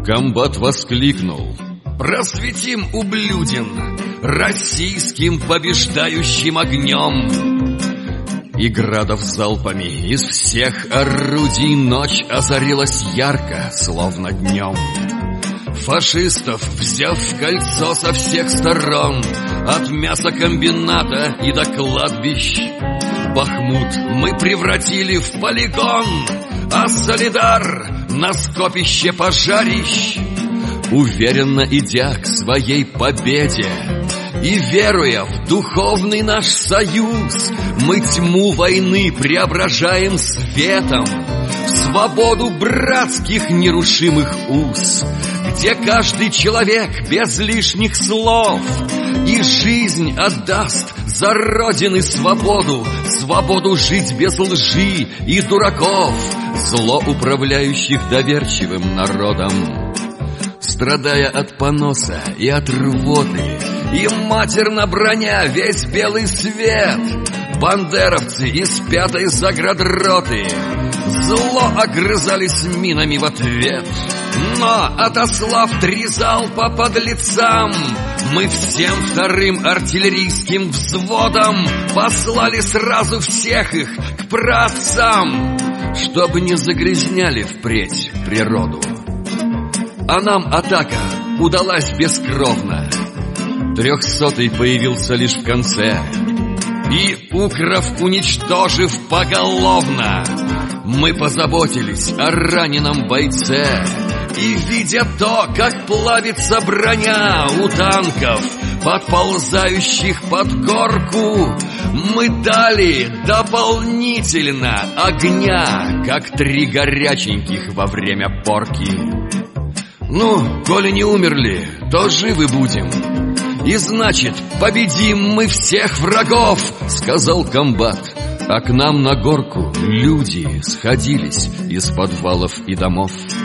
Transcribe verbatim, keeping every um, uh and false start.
Комбат воскликнул: «Просветим, ублюдин, российским побеждающим огнем!» И градов залпами из всех орудий ночь озарилась ярко, словно днем. Фашистов, взяв в кольцо со всех сторон, от мясокомбината и до кладбищ, Бахмут мы превратили в полигон, а Солидар на скопище пожарищ. Уверенно идя к своей победе и веруя в духовный наш союз, мы тьму войны преображаем светом в свободу братских нерушимых уз, где каждый человек без лишних слов и жизнь отдаст за Родины свободу, свободу жить без лжи и дураков, зло управляющих доверчивым народом. Страдая от поноса и от рвоты, и матерно броня весь белый свет, бандеровцы из пятой заградроты зло огрызались минами в ответ. Но, отослав три залпа подлецам, мы всем вторым артиллерийским взводом послали сразу всех их к праотцам, чтобы не загрязняли впредь природу. А нам атака удалась бескровно. Трехсотый появился лишь в конце, и, укров уничтожив поголовно, мы позаботились о раненом бойце. И, видя то, как плавится броня у танков, подползающих под горку, мы дали дополнительно огня, как три горяченьких во время порки. Ну, коли не умерли, то живы будем. И значит, победим мы всех врагов, сказал комбат. А к нам на горку люди сходились из подвалов и домов.